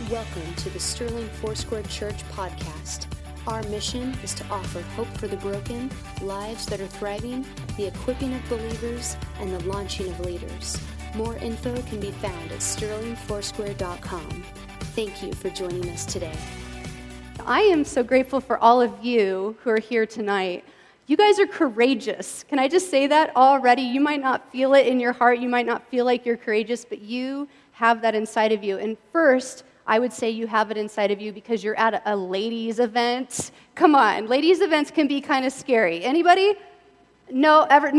Welcome to the Sterling Foursquare Church podcast. Our mission is to offer hope for the broken, lives that are thriving, the equipping of believers, and the launching of leaders. More info can be found at sterlingfoursquare.com. Thank you for joining us today. I am so grateful for all of you who are here tonight. You guys are courageous. Can I just say that already? You might not feel it in your heart. You might not feel like you're courageous, but you have that inside of you. And first, I would say you have it inside of you because you're at a ladies' event. Come on, ladies' events can be kind of scary. Anybody? No,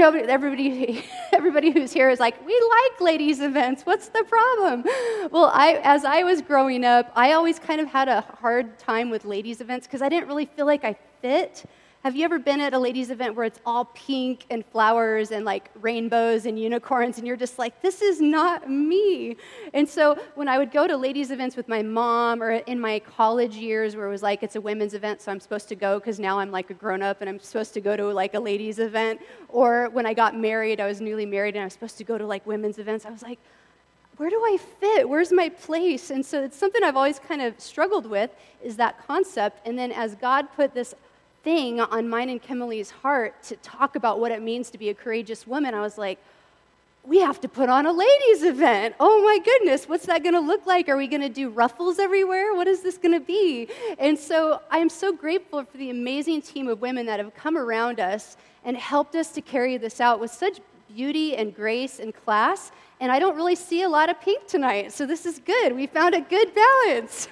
everybody who's here is like, we like ladies' events. What's the problem? Well, as I was growing up, I always kind of had a hard time with ladies' events because I didn't really feel like I fit. Have you ever been at a ladies' event where it's all pink and flowers and like rainbows and unicorns and you're just like, this is not me? And so when I would go to ladies' events with my mom or in my college years where it was like, it's a women's event, so I'm supposed to go because now I'm like a grown-up and I'm supposed to go to like a ladies' event. Or when I got married, I was newly married and I was supposed to go to like women's events. I was like, where do I fit? Where's my place? And so it's something I've always kind of struggled with is that concept. And then as God put this thing on mine and Kimberly's heart to talk about what it means to be a courageous woman, I was like, we have to put on a ladies' event. Oh my goodness, what's that going to look like? Are we going to do ruffles everywhere? What is this going to be? And so I am so grateful for the amazing team of women that have come around us and helped us to carry this out with such beauty and grace and class. And I don't really see a lot of pink tonight, so this is good. We found a good balance.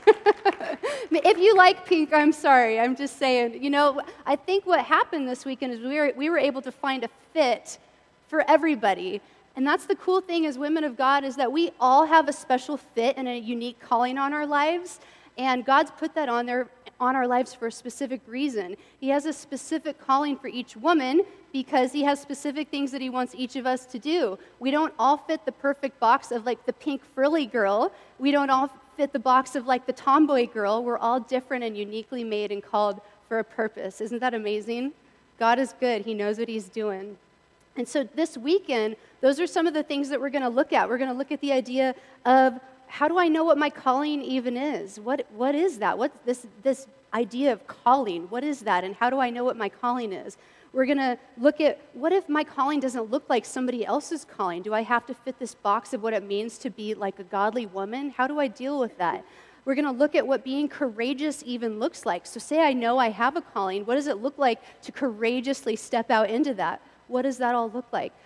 If you like pink, I'm sorry. I'm just saying. You know, I think what happened this weekend is we were able to find a fit for everybody. And that's the cool thing as women of God is that we all have a special fit and a unique calling on our lives. And God's put that on our lives for a specific reason. He has a specific calling for each woman because he has specific things that he wants each of us to do. We don't all fit the perfect box of like the pink frilly girl. We don't all fit the box of like the tomboy girl. We're all different and uniquely made and called for a purpose. Isn't that amazing? God is good. He knows what he's doing. And so this weekend, those are some of the things that we're going to look at. We're going to look at the idea of how do I know what my calling even is? What is that? What's this idea of calling? What is that? And how do I know what my calling is? We're going to look at what if my calling doesn't look like somebody else's calling? Do I have to fit this box of what it means to be like a godly woman? How do I deal with that? We're going to look at what being courageous even looks like. So say I know I have a calling. What does it look like to courageously step out into that? What does that all look like?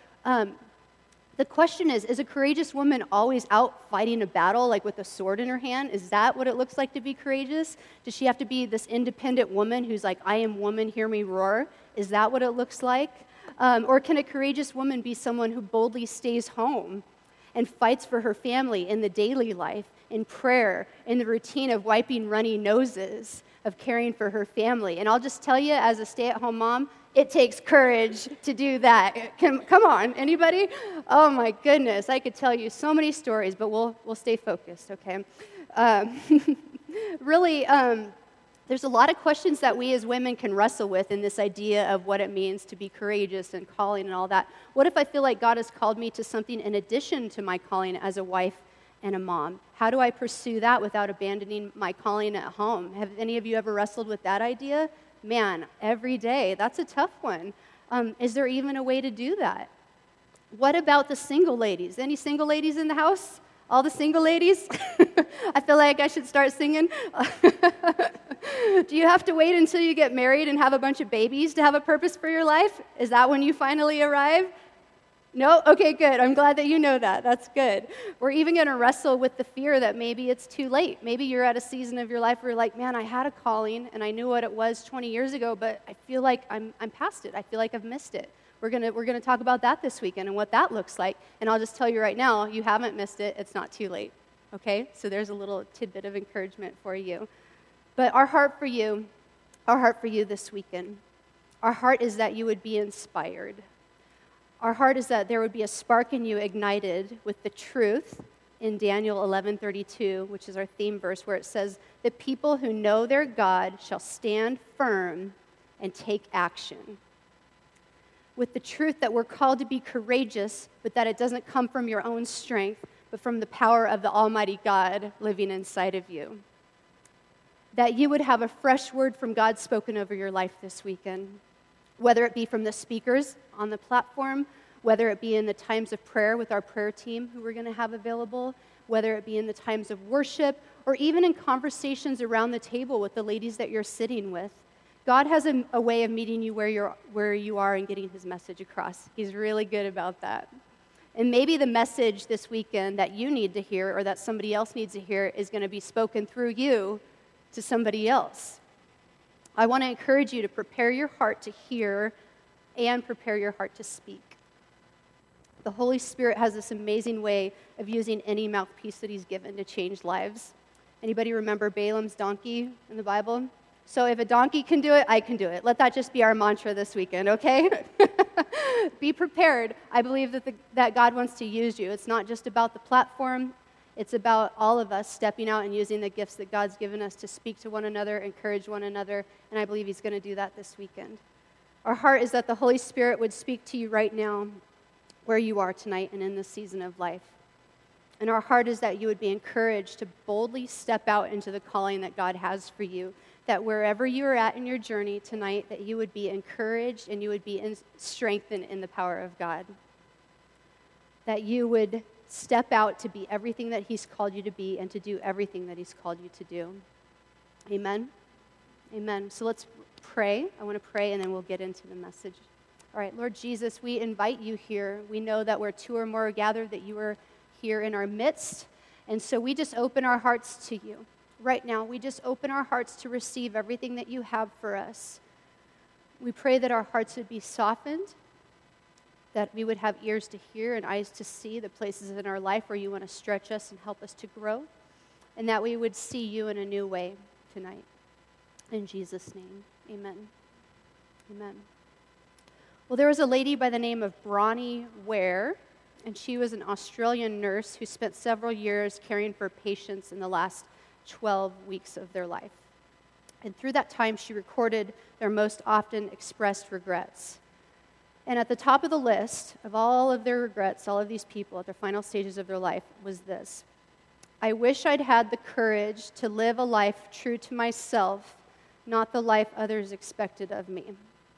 The question is a courageous woman always out fighting a battle, like with a sword in her hand? Is that what it looks like to be courageous? Does she have to be this independent woman who's like, I am woman, hear me roar? Is that what it looks like? Or can a courageous woman be someone who boldly stays home and fights for her family in the daily life, in prayer, in the routine of wiping runny noses, of caring for her family? And I'll just tell you, as a stay-at-home mom, it takes courage to do that. Come on, anybody? Oh my goodness, I could tell you so many stories, but we'll stay focused, okay? Really, there's a lot of questions that we as women can wrestle with in this idea of what it means to be courageous and calling and all that. What if I feel like God has called me to something in addition to my calling as a wife and a mom? How do I pursue that without abandoning my calling at home? Have any of you ever wrestled with that idea? Man, every day. That's a tough one. Is there even a way to do that? What about the single ladies? Any single ladies in the house? All the single ladies? I feel like I should start singing. Do you have to wait until you get married and have a bunch of babies to have a purpose for your life? Is that when you finally arrive? No? Okay, good. I'm glad that you know that. That's good. We're even going to wrestle with the fear that maybe it's too late. Maybe you're at a season of your life where you're like, man, I had a calling and I knew what it was 20 years ago, but I feel like I'm past it. I feel like I've missed it. We're gonna talk about that this weekend and what that looks like. And I'll just tell you right now, you haven't missed it. It's not too late. Okay? So there's a little tidbit of encouragement for you. But our heart for you this weekend, our heart is that you would be inspired. Our heart is that there would be a spark in you ignited with the truth in Daniel 11:32, which is our theme verse, where it says, the people who know their God shall stand firm and take action. With the truth that we're called to be courageous, but that it doesn't come from your own strength, but from the power of the Almighty God living inside of you. That you would have a fresh word from God spoken over your life this weekend, whether it be from the speakers on the platform, whether it be in the times of prayer with our prayer team who we're going to have available, whether it be in the times of worship, or even in conversations around the table with the ladies that you're sitting with. God has a way of meeting you where you are and getting his message across. He's really good about that. And maybe the message this weekend that you need to hear or that somebody else needs to hear is going to be spoken through you to somebody else. I want to encourage you to prepare your heart to hear and prepare your heart to speak. The Holy Spirit has this amazing way of using any mouthpiece that he's given to change lives. Anybody remember Balaam's donkey in the Bible? So if a donkey can do it, I can do it. Let that just be our mantra this weekend, okay? Be prepared. I believe that God wants to use you. It's not just about the platform. It's about all of us stepping out and using the gifts that God's given us to speak to one another, encourage one another, and I believe he's going to do that this weekend. Our heart is that the Holy Spirit would speak to you right now where you are tonight and in this season of life. And our heart is that you would be encouraged to boldly step out into the calling that God has for you, that wherever you are at in your journey tonight, that you would be encouraged and you would be strengthened in the power of God. That you would step out to be everything that he's called you to be and to do everything that he's called you to do. Amen? Amen. So let's pray. I want to pray and then we'll get into the message. All right, Lord Jesus, we invite you here. We know that where two or more are gathered, that you are here in our midst. And so we just open our hearts to you. Right now, we just open our hearts to receive everything that you have for us. We pray that our hearts would be softened, that we would have ears to hear and eyes to see the places in our life where you want to stretch us and help us to grow, and that we would see you in a new way tonight. In Jesus' name, amen. Amen. Well, there was a lady by the name of Bronnie Ware, and she was an Australian nurse who spent several years caring for patients in the last 12 weeks of their life. And through that time, she recorded their most often expressed regrets. And at the top of the list of all of their regrets, all of these people at their final stages of their life, was this: I wish I'd had the courage to live a life true to myself, not the life others expected of me.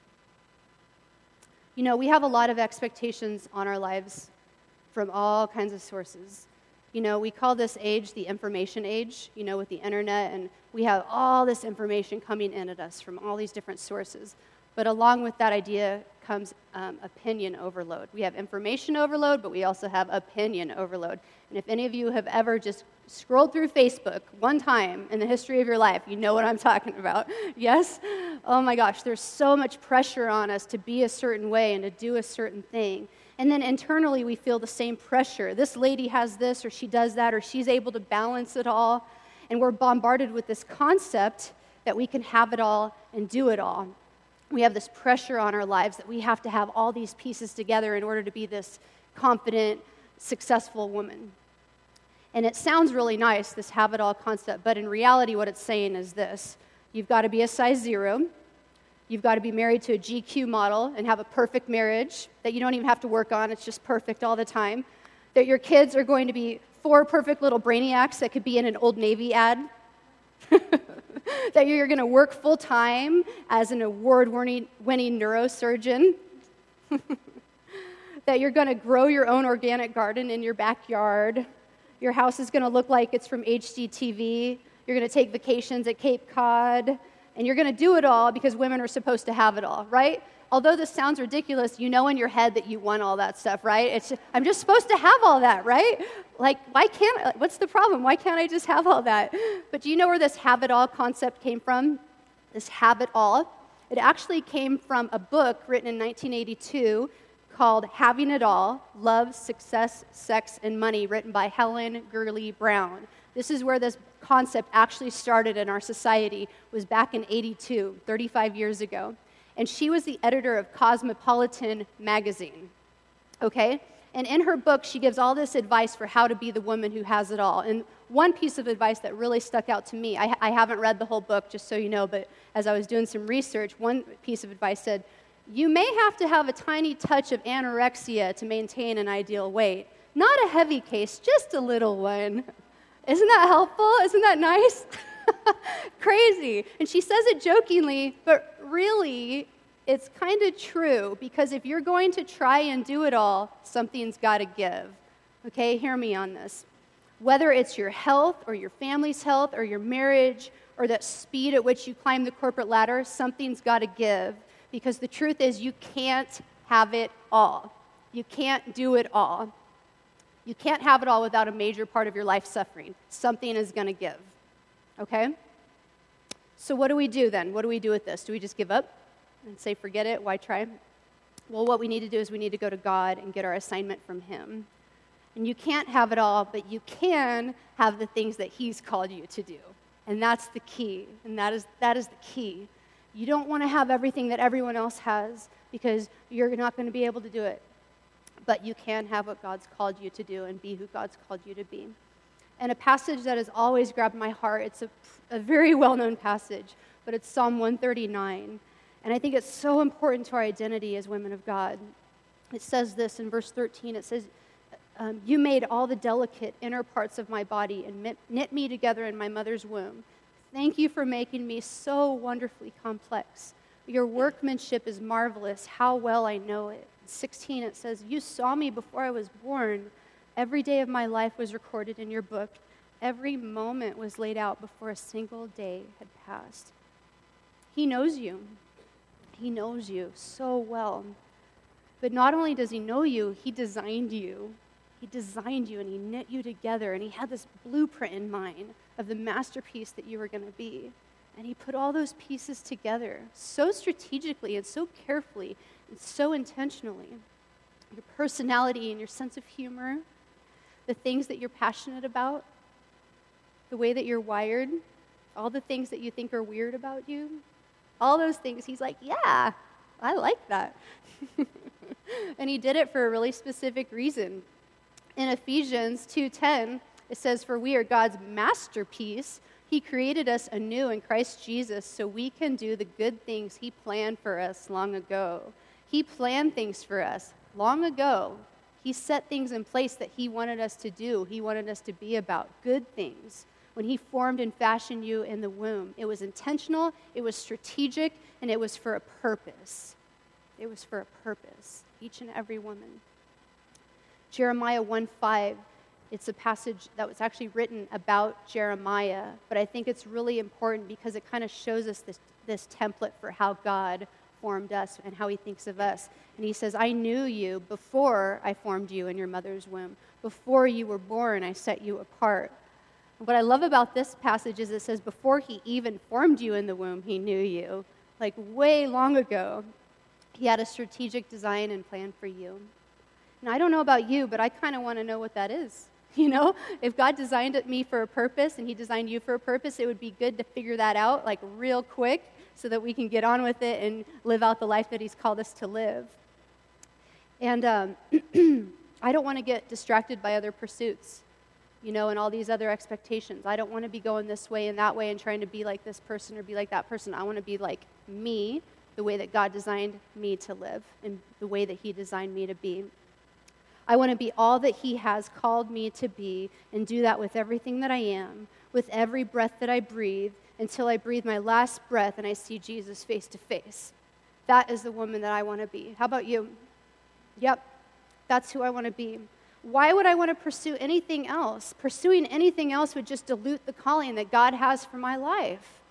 You know, we have a lot of expectations on our lives from all kinds of sources. You know, we call this age the information age, you know, with the internet, and we have all this information coming in at us from all these different sources. But along with that idea comes opinion overload. We have information overload, but we also have opinion overload. And if any of you have ever just scrolled through Facebook one time in the history of your life, you know what I'm talking about. Yes? Oh my gosh, there's so much pressure on us to be a certain way and to do a certain thing. And then internally we feel the same pressure. This lady has this, or she does that, or she's able to balance it all. And we're bombarded with this concept that we can have it all and do it all. We have this pressure on our lives that we have to have all these pieces together in order to be this confident, successful woman. And it sounds really nice, this have-it-all concept, but in reality what it's saying is this: you've got to be a size 0, you've got to be married to a GQ model and have a perfect marriage that you don't even have to work on, it's just perfect all the time, that your kids are going to be 4 perfect little brainiacs that could be in an Old Navy ad, that you're going to work full-time as an award-winning neurosurgeon, that you're going to grow your own organic garden in your backyard, your house is going to look like it's from HGTV, you're going to take vacations at Cape Cod, and you're going to do it all because women are supposed to have it all, right? Although this sounds ridiculous, you know in your head that you want all that stuff, right? I'm just supposed to have all that, right? Like, what's the problem? Why can't I just have all that? But do you know where this have-it-all concept came from? This have-it-all? It actually came from a book written in 1982 called Having It All, Love, Success, Sex, and Money, written by Helen Gurley Brown. This is where this concept actually started in our society, was back in 82, 35 years ago. And she was the editor of Cosmopolitan magazine, okay? And in her book, she gives all this advice for how to be the woman who has it all. And one piece of advice that really stuck out to me, I haven't read the whole book, just so you know, but as I was doing some research, one piece of advice said, you may have to have a tiny touch of anorexia to maintain an ideal weight, Not a heavy case, just a little one. Isn't that helpful? Isn't that nice? Crazy. And she says it jokingly, but really, it's kind of true, because if you're going to try and do it all, something's got to give. Okay, hear me on this. Whether it's your health or your family's health or your marriage or the speed at which you climb the corporate ladder, something's got to give, because the truth is you can't have it all. You can't do it all. You can't have it all without a major part of your life suffering. Something is going to give. Okay? So what do we do then? What do we do with this? Do we just give up and say, forget it, why try? Well, what we need to do is we need to go to God and get our assignment from Him. And you can't have it all, but you can have the things that He's called you to do. And that's the key. And that is the key. You don't want to have everything that everyone else has, because you're not going to be able to do it. But you can have what God's called you to do and be who God's called you to be. And a passage that has always grabbed my heart, it's a very well-known passage, but it's Psalm 139. And I think it's so important to our identity as women of God. It says this in verse 13. It says, you made all the delicate inner parts of my body and knit me together in my mother's womb. Thank you for making me so wonderfully complex. Your workmanship is marvelous. How well I know it. 16, it says, you saw me before I was born. Every day of my life was recorded in your book. Every moment was laid out before a single day had passed. He knows you. He knows you so well. But not only does He know you, He designed you. He designed you and He knit you together, and He had this blueprint in mind of the masterpiece that you were going to be. And He put all those pieces together so strategically and so carefully and so intentionally. Your personality and your sense of humor, the things that you're passionate about, the way that you're wired, all the things that you think are weird about you, all those things, He's like, yeah, I like that. And He did it for a really specific reason. In Ephesians 2:10, it says, for we are God's masterpiece. He created us anew in Christ Jesus so we can do the good things He planned for us long ago. He planned things for us long ago. He set things in place that He wanted us to do. He wanted us to be about good things. When He formed and fashioned you in the womb, it was intentional, it was strategic, and it was for a purpose. It was for a purpose, each and every woman. Jeremiah 1:5, it's a passage that was actually written about Jeremiah, but I think it's really important because it kind of shows us this template for how God formed us and how He thinks of us. And He says, I knew you before I formed you in your mother's womb. Before you were born, I set you apart. What I love about this passage is it says, before He even formed you in the womb, He knew you. Like way long ago, He had a strategic design and plan for you. And I don't know about you, but I kind of want to know what that is. You know, if God designed me for a purpose and He designed you for a purpose, it would be good to figure that out like real quick so that we can get on with it and live out the life that He's called us to live. And I don't want to get distracted by other pursuits, you know, and all these other expectations. I don't want to be going this way and that way and trying to be like this person or be like that person. I want to be like me, the way that God designed me to live and the way that He designed me to be. I want to be all that He has called me to be and do that with everything that I am, with every breath that I breathe, until I breathe my last breath and I see Jesus face to face. That is the woman that I want to be. How about you? Yep, that's who I want to be. Why would I want to pursue anything else? Pursuing anything else would just dilute the calling that God has for my life.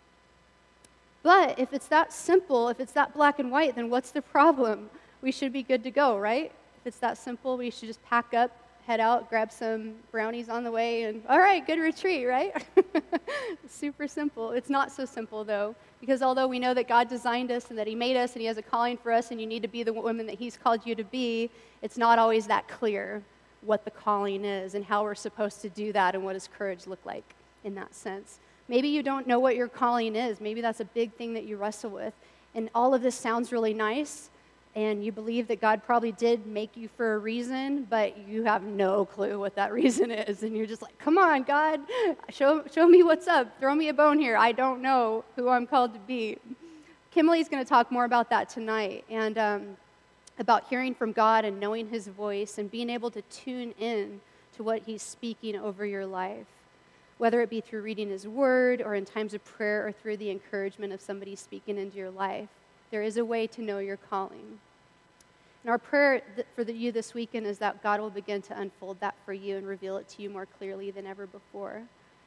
But if it's that simple, if it's that black and white, then what's the problem? We should be good to go, right? If it's that simple, we should just pack up, head out, grab some brownies on the way, and all right, good retreat, right? Super simple. It's not so simple, though, because although we know that God designed us and that He made us and He has a calling for us and you need to be the woman that He's called you to be, it's not always that clear what the calling is and how we're supposed to do that and what does courage look like in that sense. Maybe you don't know what your calling is. Maybe that's a big thing that you wrestle with. And all of this sounds really nice, and you believe that God probably did make you for a reason, but you have no clue what that reason is. And you're just like, come on, God, show me what's up. Throw me a bone here. I don't know who I'm called to be. Kimberly's going to talk more about that tonight. And about hearing from God and knowing his voice and being able to tune in to what he's speaking over your life, whether it be through reading his word or in times of prayer or through the encouragement of somebody speaking into your life. There is a way to know your calling. And our prayer for you this weekend is that God will begin to unfold that for you and reveal it to you more clearly than ever before.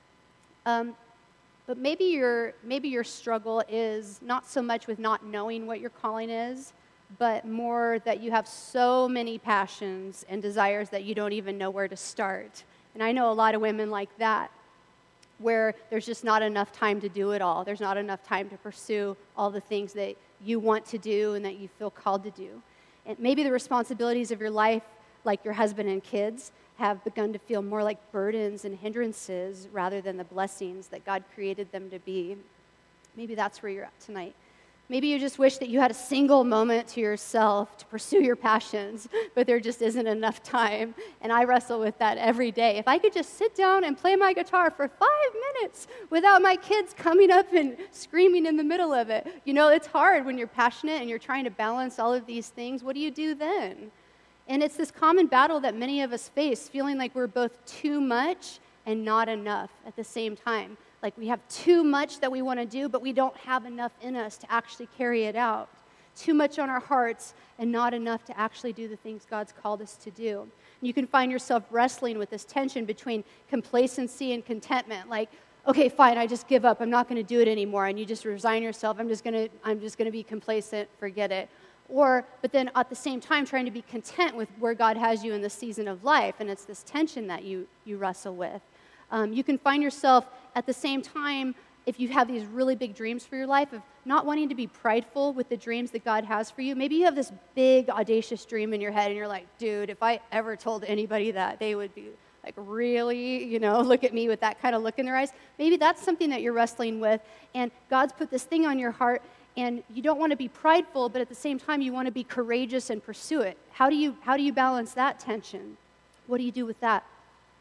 But maybe your struggle is not so much with not knowing what your calling is, but more that you have so many passions and desires that you don't even know where to start. And I know a lot of women like that, where there's just not enough time to do it all. There's not enough time to pursue all the things that you want to do and that you feel called to do. And maybe the responsibilities of your life, like your husband and kids, have begun to feel more like burdens and hindrances rather than the blessings that God created them to be. Maybe that's where you're at tonight. Maybe you just wish that you had a single moment to yourself to pursue your passions, but there just isn't enough time. And I wrestle with that every day. If I could just sit down and play my guitar for 5 minutes without my kids coming up and screaming in the middle of it. You know, it's hard when you're passionate and you're trying to balance all of these things. What do you do then? And it's this common battle that many of us face, feeling like we're both too much and not enough at the same time. Like we have too much that we want to do, but we don't have enough in us to actually carry it out. Too much on our hearts and not enough to actually do the things God's called us to do. And you can find yourself wrestling with this tension between complacency and contentment. Like, okay, fine, I just give up. I'm not going to do it anymore. And you just resign yourself. I'm just going to be complacent. Forget it. But then at the same time, trying to be content with where God has you in the season of life. And it's this tension that you wrestle with. You can find yourself at the same time, if you have these really big dreams for your life, of not wanting to be prideful with the dreams that God has for you. Maybe you have this big, audacious dream in your head, and you're like, dude, if I ever told anybody that, they would be like, really? Look at me with that kind of look in their eyes. Maybe that's something that you're wrestling with, and God's put this thing on your heart, and you don't want to be prideful, but at the same time, you want to be courageous and pursue it. How do you balance that tension? What do you do with that?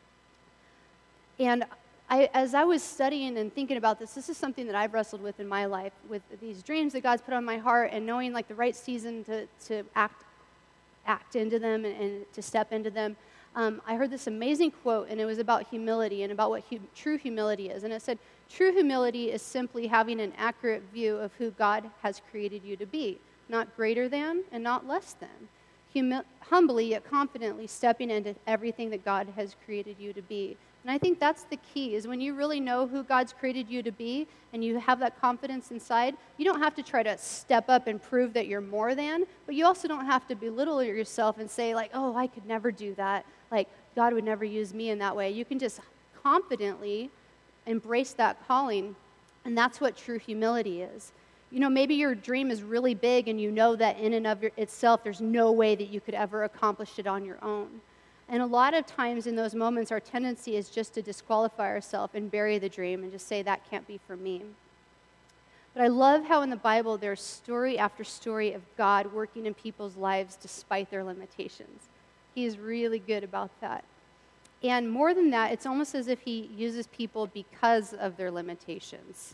And as I was studying and thinking about this is something that I've wrestled with in my life, with these dreams that God's put on my heart and knowing like the right season to act into them and to step into them. I heard this amazing quote, and it was about humility and about what true humility is. And it said, true humility is simply having an accurate view of who God has created you to be, not greater than and not less than. Humbly yet confidently stepping into everything that God has created you to be. And I think that's the key, is when you really know who God's created you to be and you have that confidence inside, you don't have to try to step up and prove that you're more than, but you also don't have to belittle yourself and say like, oh, I could never do that. Like, God would never use me in that way. You can just confidently embrace that calling, and that's what true humility is. Maybe your dream is really big and you know that in and of itself there's no way that you could ever accomplish it on your own. And a lot of times in those moments, our tendency is just to disqualify ourselves and bury the dream and just say, that can't be for me. But I love how in the Bible there's story after story of God working in people's lives despite their limitations. He is really good about that. And more than that, it's almost as if he uses people because of their limitations.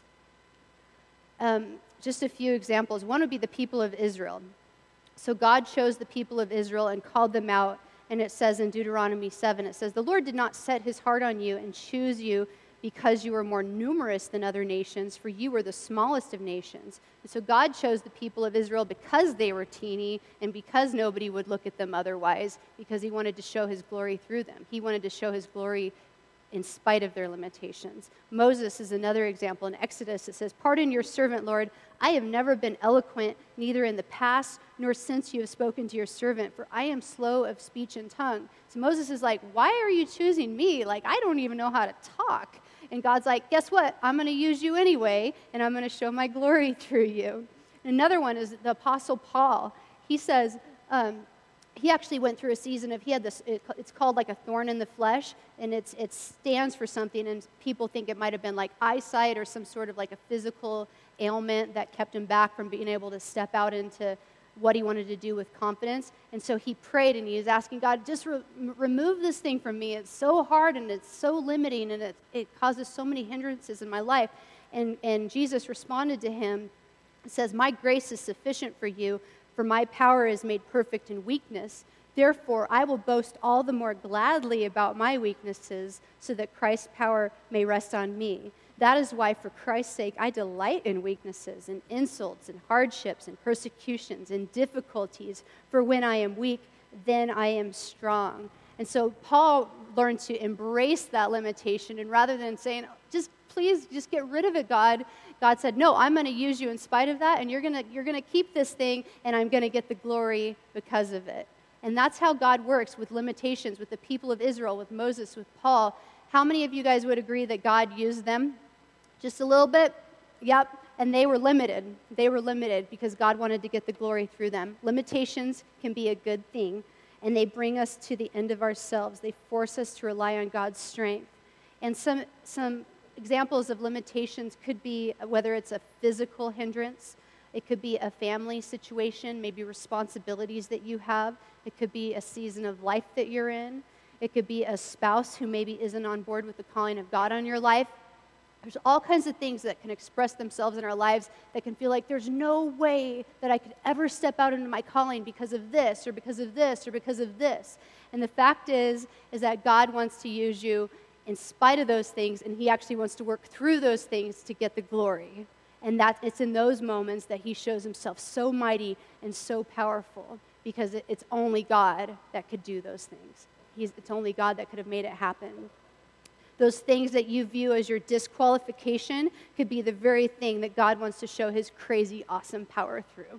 Just a few examples. One would be the people of Israel. So God chose the people of Israel and called them out. And it says in Deuteronomy 7, it says, the Lord did not set his heart on you and choose you because you were more numerous than other nations, for you were the smallest of nations. And so God chose the people of Israel because they were teeny and because nobody would look at them otherwise, because he wanted to show his glory through them. He wanted to show his glory in spite of their limitations. Moses is another example. In Exodus, it says, pardon your servant, Lord. I have never been eloquent, neither in the past nor since you have spoken to your servant, for I am slow of speech and tongue. So Moses is like, why are you choosing me? Like, I don't even know how to talk. And God's like, guess what? I'm going to use you anyway, and I'm going to show my glory through you. And another one is the Apostle Paul. He says, he actually went through a season of, he had this, it's called like a thorn in the flesh, and it stands for something, and people think it might have been like eyesight or some sort of like a physical ailment that kept him back from being able to step out into what he wanted to do with confidence. And so he prayed, and he was asking God, just remove this thing from me. It's so hard, and it's so limiting, and it causes so many hindrances in my life. And Jesus responded to him and says, my grace is sufficient for you, For my power is made perfect in weakness. Therefore, I will boast all the more gladly about my weaknesses, so that Christ's power may rest on me. That is why, for Christ's sake, I delight in weaknesses, in insults, in hardships, in persecutions, in difficulties. For when I am weak, then I am strong. And so Paul learned to embrace that limitation, and rather than saying, please get rid of it, God said, no, I'm going to use you in spite of that, and you're going to keep this thing, and I'm going to get the glory because of it. And that's how God works with limitations, with the people of Israel, with Moses, with Paul. How many of you guys would agree that God used them? Just a little bit? Yep. And they were limited. They were limited because God wanted to get the glory through them. Limitations can be a good thing, and they bring us to the end of ourselves. They force us to rely on God's strength. And some examples of limitations could be whether it's a physical hindrance, it could be a family situation, maybe responsibilities that you have. It could be a season of life that you're in. It could be a spouse who maybe isn't on board with the calling of God on your life. There's all kinds of things that can express themselves in our lives that can feel like there's no way that I could ever step out into my calling because of this or because of this or because of this. And the fact is that God wants to use you in spite of those things, and he actually wants to work through those things to get the glory. And it's in those moments that he shows himself so mighty and so powerful, because it's only God that could do those things. It's only God that could have made it happen. Those things that you view as your disqualification could be the very thing that God wants to show his crazy, awesome power through.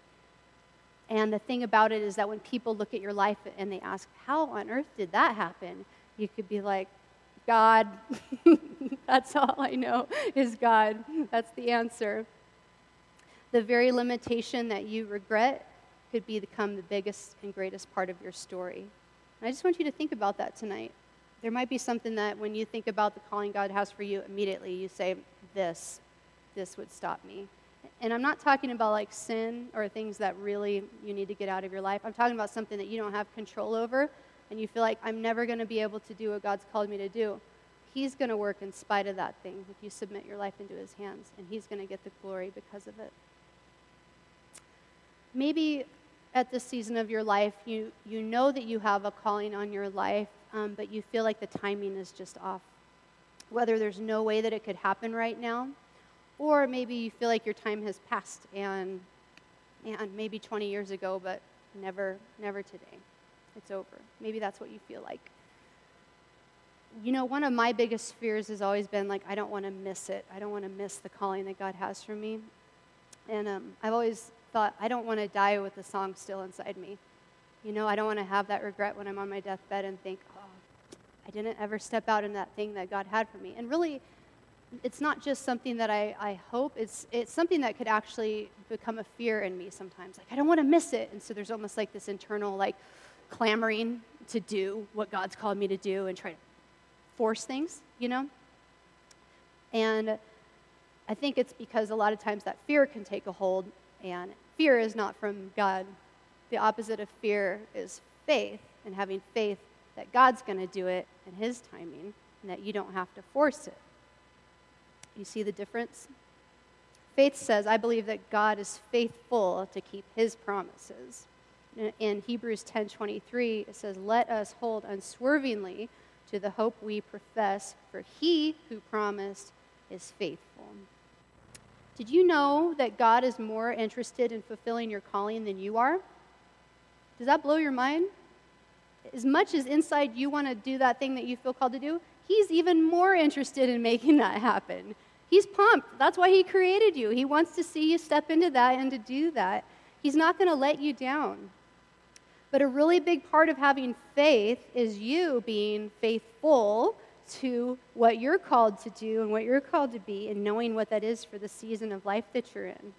And the thing about it is that when people look at your life and they ask, how on earth did that happen? You could be like, God. That's all I know is God. That's the answer. The very limitation that you regret could become the biggest and greatest part of your story. And I just want you to think about that tonight. There might be something that when you think about the calling God has for you, immediately you say, this would stop me. And I'm not talking about like sin or things that really you need to get out of your life. I'm talking about something that you don't have control over, and you feel like, I'm never going to be able to do what God's called me to do. He's going to work in spite of that thing if you submit your life into his hands, and he's going to get the glory because of it. Maybe at this season of your life, you know that you have a calling on your life, but you feel like the timing is just off. Whether there's no way that it could happen right now, or maybe you feel like your time has passed and maybe 20 years ago, but never today. It's over. Maybe that's what you feel like. You know, one of my biggest fears has always been like, I don't want to miss it. I don't want to miss the calling that God has for me. And I've always thought, I don't want to die with the song still inside me. You know, I don't want to have that regret when I'm on my deathbed and think, I didn't ever step out in that thing that God had for me. And really, it's not just something that I hope. It's something that could actually become a fear in me sometimes. Like, I don't want to miss it. And so there's almost like this internal, like, clamoring to do what God's called me to do and try to force things, you know? And I think it's because a lot of times that fear can take a hold, and fear is not from God. The opposite of fear is faith, and having faith that God's going to do it in his timing, and that you don't have to force it. You see the difference? Faith says, I believe that God is faithful to keep his promises. In Hebrews 10:23, it says, let us hold unswervingly to the hope we profess, for he who promised is faithful. Did you know that God is more interested in fulfilling your calling than you are? Does that blow your mind? As much as inside you want to do that thing that you feel called to do, he's even more interested in making that happen. He's pumped. That's why he created you. He wants to see you step into that and to do that. He's not going to let you down. But a really big part of having faith is you being faithful to what you're called to do and what you're called to be, and knowing what that is for the season of life that you're in.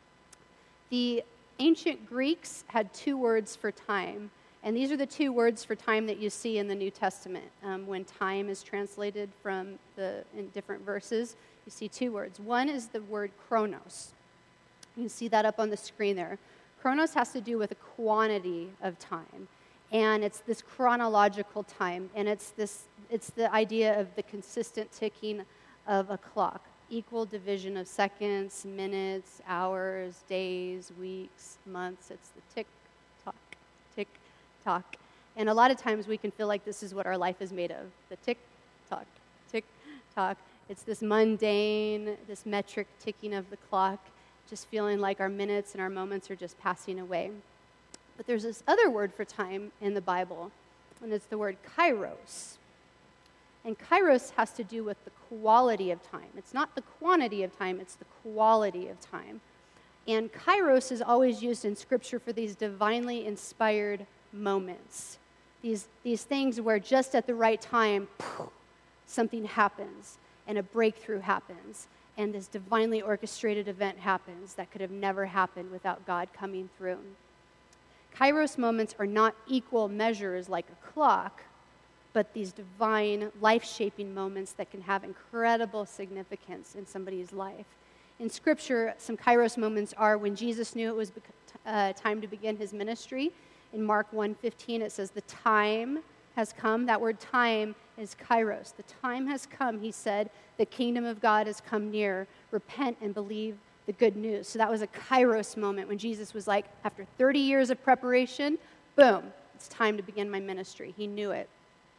The ancient Greeks had two words for time, and these are the two words for time that you see in the New Testament. When time is translated in different verses, you see two words. One is the word chronos. You can see that up on the screen there. Chronos has to do with a quantity of time, and it's this chronological time, and it's the idea of the consistent ticking of a clock. equal division of seconds, minutes, hours, days, weeks, months. It's the tick-tock, tick-tock. And a lot of times we can feel like this is what our life is made of, the tick-tock, tick-tock. It's this mundane, this metric ticking of the clock, just feeling like our minutes and our moments are just passing away. But there's this other word for time in the Bible, and it's the word kairos. And kairos has to do with the quality of time. It's not the quantity of time, it's the quality of time. And kairos is always used in Scripture for these divinely inspired moments. These things where just at the right time, something happens, and a breakthrough happens, and this divinely orchestrated event happens that could have never happened without God coming through. Kairos moments are not equal measures like a clock, but these divine, life-shaping moments that can have incredible significance in somebody's life. In Scripture, some kairos moments are when Jesus knew it was time to begin his ministry. In Mark 1:15, it says, the time has come. That word time is kairos. The time has come, he said. The kingdom of God has come near. Repent and believe the good news. So that was a kairos moment when Jesus was like, after 30 years of preparation, boom, it's time to begin my ministry. He knew it.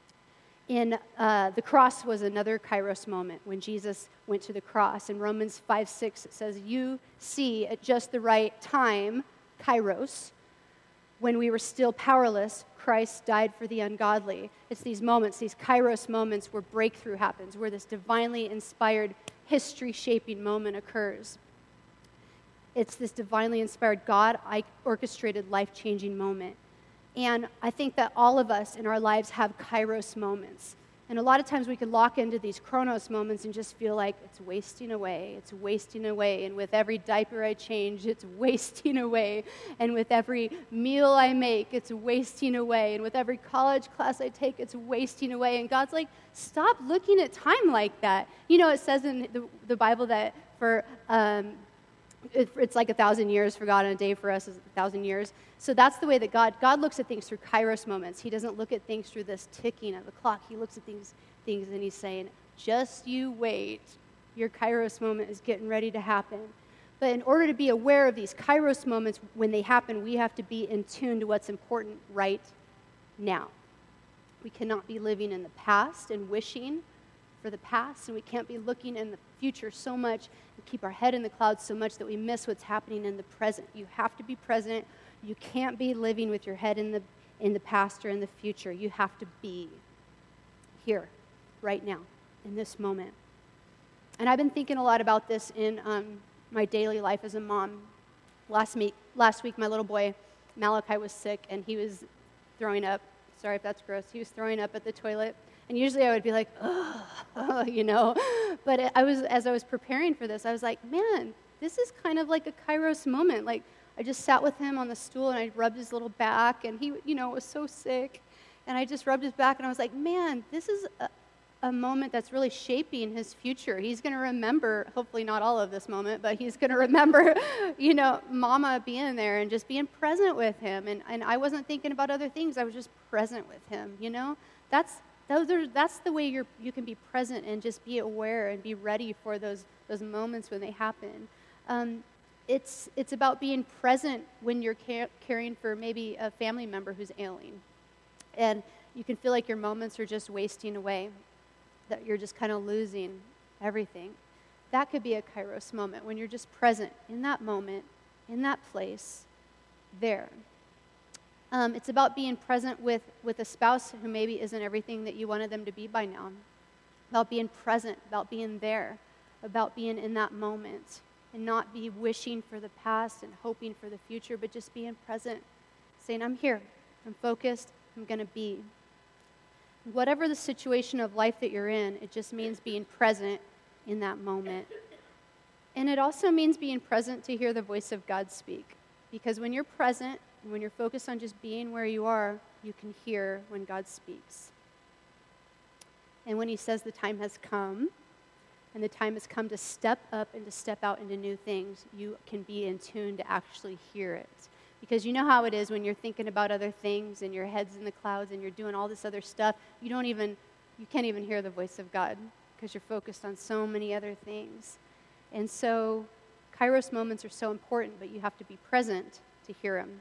In the cross was another kairos moment when Jesus went to the cross. In Romans 5:6, it says, you see at just the right time, kairos, when we were still powerless, Christ died for the ungodly. It's these moments, these kairos moments where breakthrough happens, where this divinely inspired, history-shaping moment occurs. It's this divinely inspired, God-orchestrated, life-changing moment. And I think that all of us in our lives have kairos moments. And a lot of times we can lock into these chronos moments and just feel like it's wasting away, it's wasting away. And with every diaper I change, it's wasting away. And with every meal I make, it's wasting away. And with every college class I take, it's wasting away. And God's like, stop looking at time like that. You know, it says in the Bible that for it's like 1,000 years for God, and a day for us is 1,000 years. So that's the way that God looks at things through kairos moments. He doesn't look at things through this ticking of the clock. He looks at things and he's saying, just you wait. Your kairos moment is getting ready to happen. But in order to be aware of these kairos moments, when they happen, we have to be in tune to what's important right now. We cannot be living in the past and wishing for the past, and we can't be looking in the future so much and keep our head in the clouds so much that we miss what's happening in the present. You have to be present. You can't be living with your head in the past or in the future. You have to be here, right now, in this moment. And I've been thinking a lot about this in my daily life as a mom. Last week, my little boy, Malachi, was sick, and he was throwing up. Sorry if that's gross. He was throwing up at the toilet. And usually I would be like, oh, you know. But as I was preparing for this, I was like, man, this is kind of like a kairos moment. Like, I just sat with him on the stool, and I rubbed his little back, and he, was so sick. And I just rubbed his back, and I was like, man, this is a moment that's really shaping his future. He's going to remember, hopefully not all of this moment, but he's going to remember, Mama being there and just being present with him. And I wasn't thinking about other things. I was just present with him, That's the way you can be present and just be aware and be ready for those moments when they happen. It's about being present when you're caring for maybe a family member who's ailing. And you can feel like your moments are just wasting away, that you're just kind of losing everything. That could be a kairos moment when you're just present in that moment, in that place, there. It's about being present with a spouse who maybe isn't everything that you wanted them to be by now. About being present, about being there, about being in that moment, and not be wishing for the past and hoping for the future, but just being present, saying, I'm here, I'm focused, I'm going to be. Whatever the situation of life that you're in, it just means being present in that moment. And it also means being present to hear the voice of God speak. Because when you're present, and when you're focused on just being where you are, you can hear when God speaks. And when he says the time has come, and the time has come to step up and to step out into new things, you can be in tune to actually hear it. Because you know how it is when you're thinking about other things and your head's in the clouds and you're doing all this other stuff, you can't even hear the voice of God because you're focused on so many other things. And so Kairos moments are so important, but you have to be present to hear them.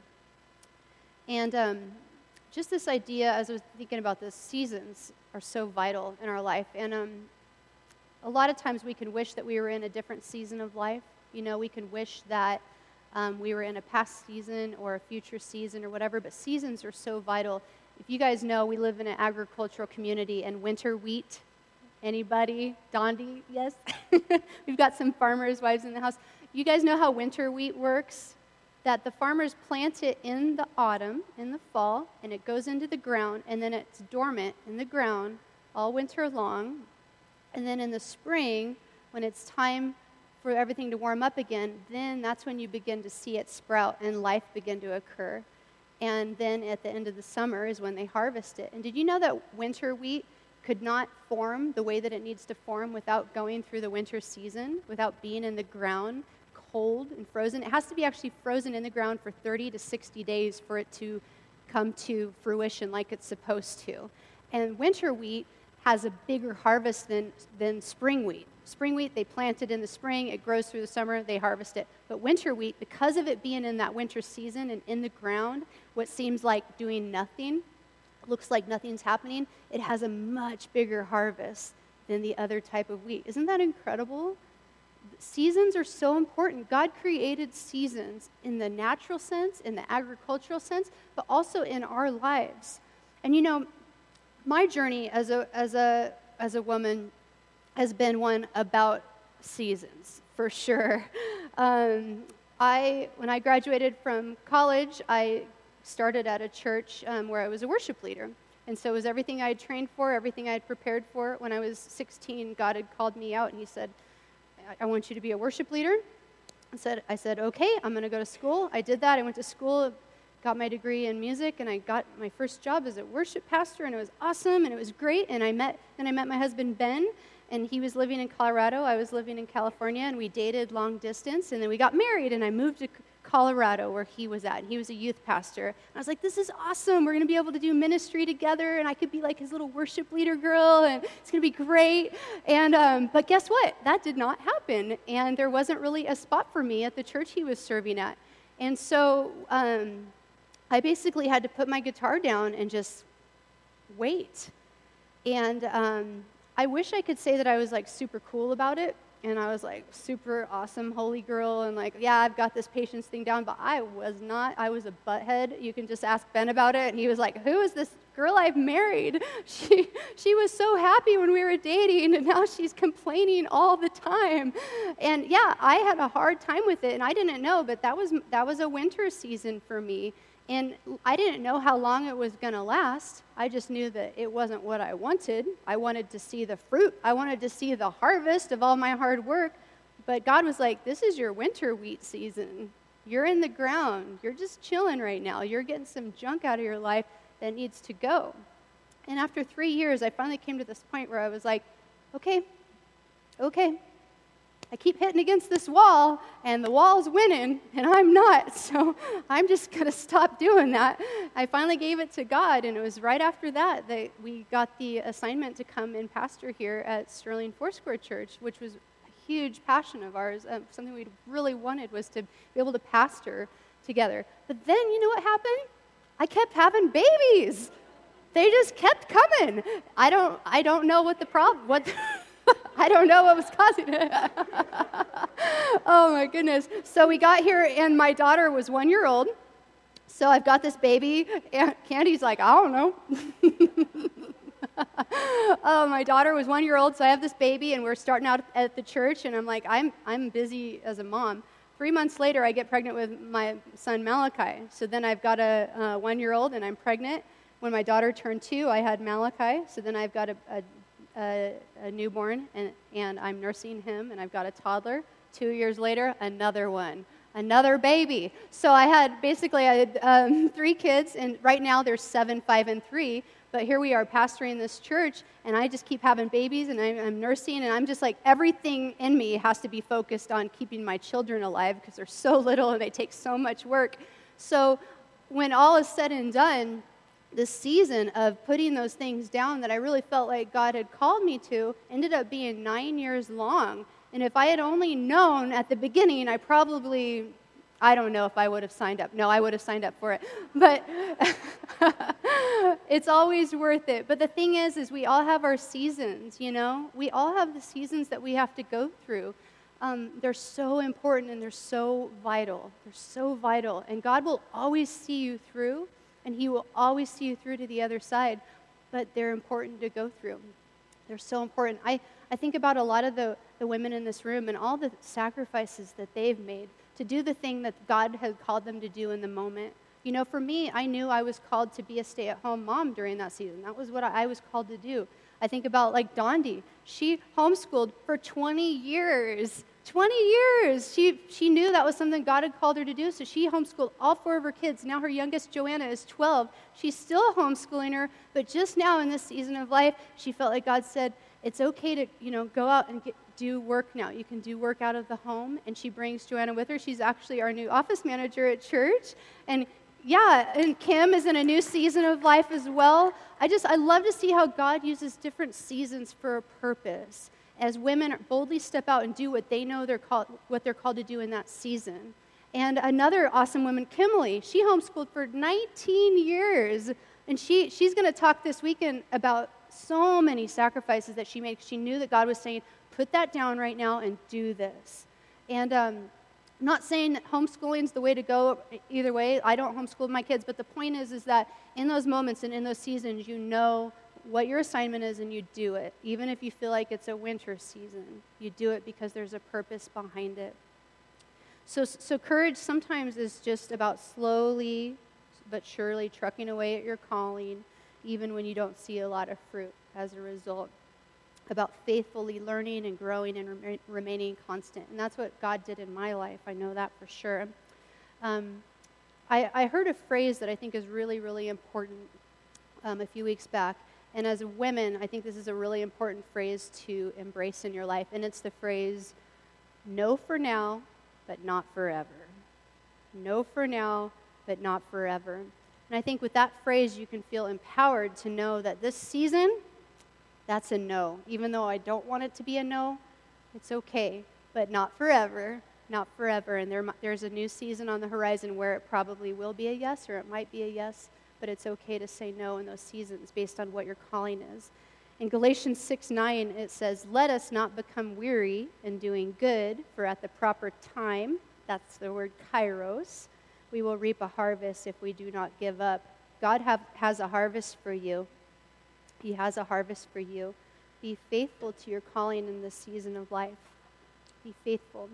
And just this idea, as I was thinking about this, seasons are so vital in our life. And a lot of times we can wish that we were in a different season of life. You know, we can wish that we were in a past season or a future season or whatever, but seasons are so vital. If you guys know, we live in an agricultural community, and winter wheat, anybody? Dondi, yes? We've got some farmers' wives in the house. You guys know how winter wheat works? That the farmers plant it in the autumn, in the fall, and it goes into the ground, and then it's dormant in the ground all winter long. And then in the spring, when it's time for everything to warm up again, then that's when you begin to see it sprout and life begin to occur. And then at the end of the summer is when they harvest it. And did you know that winter wheat could not form the way that it needs to form without going through the winter season, without being in the ground, cold and frozen? It has to be actually frozen in the ground for 30 to 60 days for it to come to fruition like it's supposed to. And winter wheat has a bigger harvest than spring wheat. Spring wheat, they plant it in the spring, it grows through the summer, they harvest it. But winter wheat, because of it being in that winter season and in the ground, what seems like doing nothing, looks like nothing's happening, it has a much bigger harvest than the other type of wheat. Isn't that incredible? Seasons are so important. God created seasons in the natural sense, in the agricultural sense, but also in our lives. And you know, my journey as a woman has been one about seasons, for sure. When I graduated from college, I started at a church where I was a worship leader. And so it was everything I had trained for, everything I had prepared for. When I was 16, God had called me out and he said, I want you to be a worship leader. I said, okay, I'm going to go to school. I did that. I went to school, got my degree in music, and I got my first job as a worship pastor, and it was awesome, and it was great. And I met my husband, Ben, and he was living in Colorado. I was living in California, and we dated long distance, and then we got married, and I moved to Colorado where he was at, and he was a youth pastor. And I was like, this is awesome. We're going to be able to do ministry together, and I could be like his little worship leader girl, and it's going to be great. And but guess what? That did not happen, and there wasn't really a spot for me at the church he was serving at. And so I basically had to put my guitar down and just wait. And I wish I could say that I was like super cool about it, and I was like super awesome holy girl, and like, yeah, I've got this patience thing down, but I was not. I was a butthead. You can just ask Ben about it, and he was like, who is this girl I've married? She was so happy when we were dating, and now she's complaining all the time. And yeah, I had a hard time with it, and I didn't know, but that was a winter season for me. And I didn't know how long it was going to last. I just knew that it wasn't what I wanted. I wanted to see the fruit. I wanted to see the harvest of all my hard work. But God was like, this is your winter wheat season. You're in the ground. You're just chilling right now. You're getting some junk out of your life that needs to go. And after 3 years, I finally came to this point where I was like, okay. I keep hitting against this wall, and the wall's winning, and I'm not, so I'm just going to stop doing that. I finally gave it to God, and it was right after that we got the assignment to come and pastor here at Sterling Foursquare Church, which was a huge passion of ours. Something we really wanted was to be able to pastor together. But then, you know what happened? I kept having babies. They just kept coming. I don't know what the problem, I don't know what was causing it. Oh, my goodness. So we got here, and my daughter was 1 year old. So I've got this baby, and Candy's like, I don't know. Oh, my daughter was 1 year old, so I have this baby, and we're starting out at the church, and I'm like, I'm busy as a mom. 3 months later, I get pregnant with my son, Malachi. So then I've got a 1 year old, and I'm pregnant. When my daughter turned 2, I had Malachi. So then I've got a newborn, and I'm nursing him, and I've got a toddler. 2 years later, another baby. So I had 3 kids, and right now there's 7, 5, and 3. But here we are pastoring this church, and I just keep having babies, and I'm nursing, and I'm just like, everything in me has to be focused on keeping my children alive because they're so little and they take so much work. So when all is said and done, this season of putting those things down that I really felt like God had called me to ended up being 9 years long. And if I had only known at the beginning, I don't know if I would have signed up. No, I would have signed up for it. But it's always worth it. But the thing is we all have our seasons, you know? We all have the seasons that we have to go through. They're so important and they're so vital. They're so vital. And God will always see you through, and He will always see you through to the other side. But they're important to go through. They're so important. I think about a lot of the women in this room and all the sacrifices that they've made to do the thing that God had called them to do in the moment. You know, for me, I knew I was called to be a stay-at-home mom during that season. That was what I was called to do. I think about, like, Dondi. She homeschooled for 20 years. 20 years. She knew that was something God had called her to do, so she homeschooled all 4 of her kids. Now her youngest, Joanna, is 12. She's still homeschooling her, but just now in this season of life, she felt like God said, it's okay to, you know, go out and do work now. You can do work out of the home, and she brings Joanna with her. She's actually our new office manager at church, and Kim is in a new season of life as well. I love to see how God uses different seasons for a purpose, as women boldly step out and do what they know what they're called to do in that season. And another awesome woman, Kimberly, she homeschooled for 19 years, and she's going to talk this weekend about so many sacrifices that she made. She knew that God was saying, put that down right now and do this. And I'm not saying that homeschooling is the way to go either way. I don't homeschool my kids, but the point is that in those moments and in those seasons, you know what your assignment is and you do it. Even if you feel like it's a winter season, you do it because there's a purpose behind it. So courage sometimes is just about slowly but surely trucking away at your calling, even when you don't see a lot of fruit as a result. About faithfully learning and growing and remaining constant. And that's what God did in my life. I know that for sure. I heard a phrase that I think is really, really important a few weeks back. And as women, I think this is a really important phrase to embrace in your life. And it's the phrase, no for now, but not forever. No for now, but not forever. And I think with that phrase, you can feel empowered to know that this season, that's a no. Even though I don't want it to be a no, it's okay, but not forever, not forever. And there's a new season on the horizon where it probably will be a yes, or it might be a yes, but it's okay to say no in those seasons based on what your calling is. In Galatians 6:9, it says, let us not become weary in doing good, for at the proper time, that's the word kairos, we will reap a harvest if we do not give up. God has a harvest for you. He has a harvest for you. Be faithful to your calling in this season of life. Be faithful.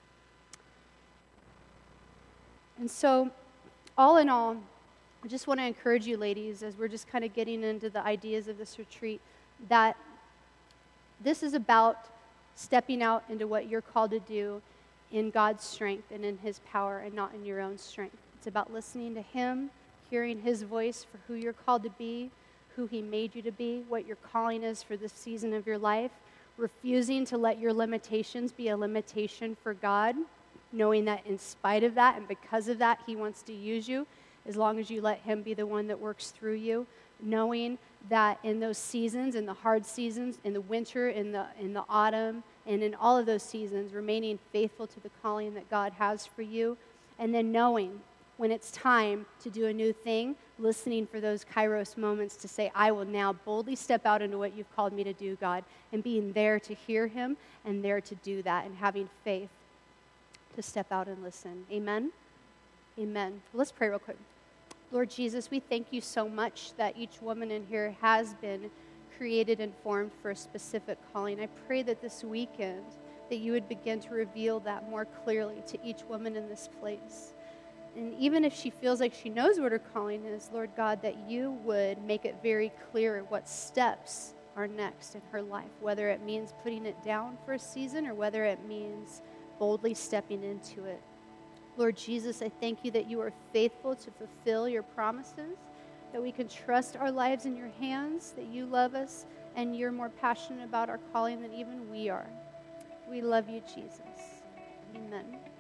And so, all in all, I just want to encourage you, ladies, as we're just kind of getting into the ideas of this retreat, that this is about stepping out into what you're called to do in God's strength and in His power and not in your own strength. It's about listening to Him, hearing His voice for who you're called to be, who He made you to be, what your calling is for this season of your life, refusing to let your limitations be a limitation for God, knowing that in spite of that and because of that, He wants to use you as long as you let Him be the one that works through you, knowing that in those seasons, in the hard seasons, in the winter, in the autumn, and in all of those seasons, remaining faithful to the calling that God has for you, and then knowing when it's time to do a new thing, listening for those kairos moments to say, I will now boldly step out into what you've called me to do, God, and being there to hear Him and there to do that and having faith to step out and listen. Amen? Amen. Let's pray real quick. Lord Jesus, we thank you so much that each woman in here has been created and formed for a specific calling. I pray that this weekend that you would begin to reveal that more clearly to each woman in this place. And even if she feels like she knows what her calling is, Lord God, that you would make it very clear what steps are next in her life, whether it means putting it down for a season or whether it means boldly stepping into it. Lord Jesus, I thank you that you are faithful to fulfill your promises, that we can trust our lives in your hands, that you love us, and you're more passionate about our calling than even we are. We love you, Jesus. Amen.